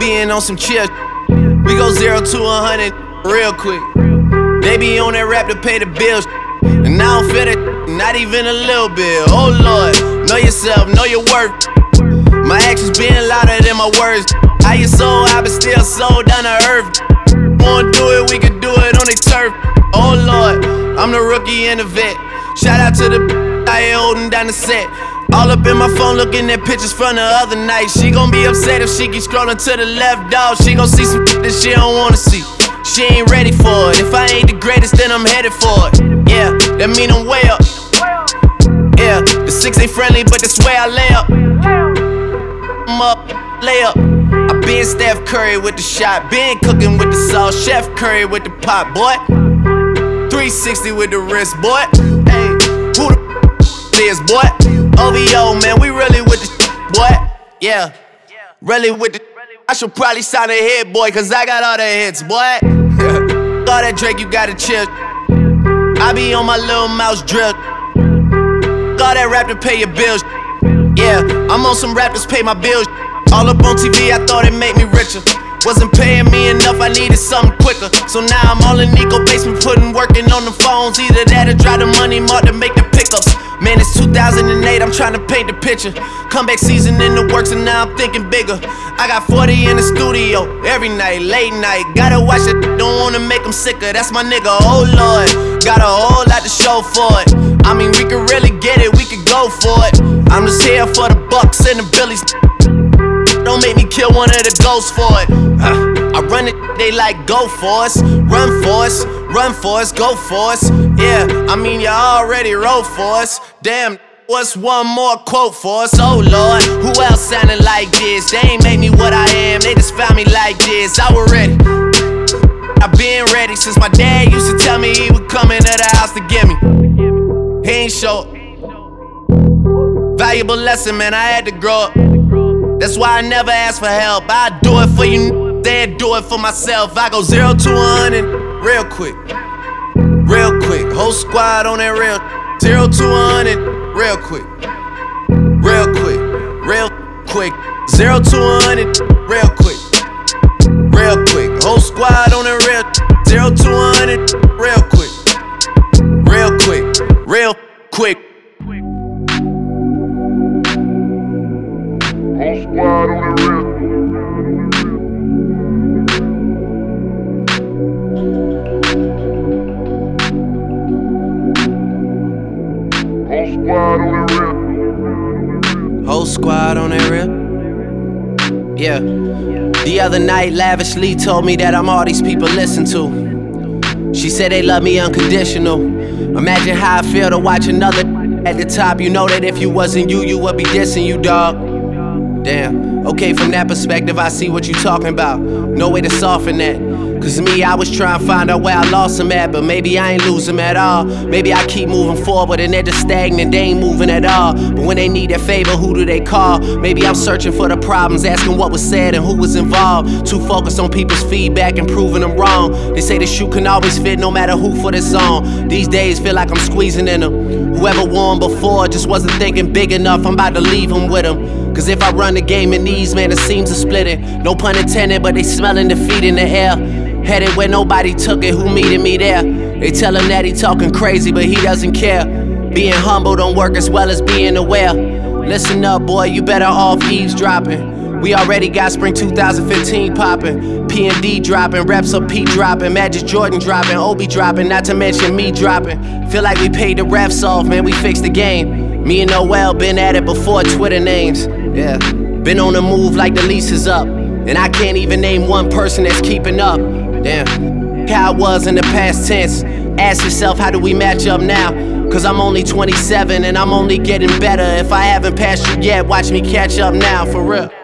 being on some chill. We go 0 to 100 real quick. They be on that rap to pay the bills, and I don't feel it, not even a little bit. Oh Lord, know yourself, know your worth. My actions being louder than my words. How you sold, I been still sold down to earth. Wanna do it, we can do it on the turf. Oh Lord, I'm the rookie and the vet. Shout out to the I ain't holding down the set. All up in my phone looking at pictures from the other night. She gon' be upset if she keep scrolling to the left, dog. She gon' see some that she don't wanna see. She ain't ready for it. If I ain't the greatest, then I'm headed for it. Yeah, that mean I'm way up. Yeah, the 6 ain't friendly, but that's where I lay up. I'm up, lay up. I been Steph Curry with the shot, been cooking with the sauce, Chef Curry with the pot, boy. 360 with the wrist, boy. Hey, who the is, boy? OVO, man, we really with the boy. Yeah, really with the. I should probably sign a hit, boy, cause I got all the hits, boy. All that Drake, you gotta chill. I be on my little mouse drill. All that rap to pay your bills. Yeah, I'm on some rappers pay my bills. All up on TV, I thought it made me richer. Wasn't paying me enough, I needed something quicker. So now I'm all in Nico basement, working on the phones. Either that or drive the money mark to make the pickups. Man, it's 2008, I'm trying to paint the picture. Comeback season in the works and now I'm thinking bigger. I got 40 in the studio, every night, late night. Gotta watch it, don't wanna make them sicker. That's my nigga, oh Lord. Got a whole lot to show for it. I mean, we could really get it, we could go for it. I'm just here for the Bucks and the Billies. Don't make me kill one of the ghosts for it. I run it, they like go for us. Run for us, run for us, go for us. Yeah, I mean you already wrote for us. Damn, what's one more quote for us? Oh Lord, who else sounded like this? They ain't made me what I am, they just found me like this. I was ready, I been ready since my dad used to tell me he would come into the house to get me. He ain't show up. Valuable lesson, man, I had to grow up. That's why I never ask for help. I do it for you, then do it for myself. I go 0 to 100 real quick. Real quick, whole squad on that real. 0 to 100 real quick. Real quick, real quick. 0 to 100 real quick. Real quick, whole squad on that real. 0 to 100 real quick. Real quick, real quick. Whole squad on the real. Whole squad on that real. Yeah. The other night, Lavishly told me that I'm all these people listen to. She said they love me unconditional. Imagine how I feel to watch another at the top. You know that if you wasn't you, you would be dissing you, dog. Damn, okay, from that perspective, I see what you talking about. No way to soften that. Cause me, I was trying to find out where I lost them at, but maybe I ain't lose them at all. Maybe I keep moving forward and they're just stagnant, they ain't moving at all. But when they need their favor, who do they call? Maybe I'm searching for the problems, asking what was said and who was involved. Too focused on people's feedback and proving them wrong. They say the shoe can always fit no matter who for the song. These days feel like I'm squeezing in them. Whoever won before just wasn't thinking big enough, I'm about to leave them with them. Cause if I run the game in these, man, the seams are splitting. No pun intended, but they smelling defeat in the air. Headed where nobody took it, who meeted me there? They tell him that he talking crazy, but he doesn't care. Being humble don't work as well as being aware. Listen up, boy, you better off eavesdropping. We already got spring 2015 popping. P&D dropping, reps up P dropping, Magic Jordan dropping, Obi dropping, not to mention me dropping. Feel like we paid the refs off, man, we fixed the game. Me and Noel been at it before Twitter names. Yeah, been on the move like the lease is up. And I can't even name one person that's keeping up. Damn, how it was in the past tense. Ask yourself, how do we match up now? Cause I'm only 27 and I'm only getting better. If I haven't passed you yet, watch me catch up now, for real.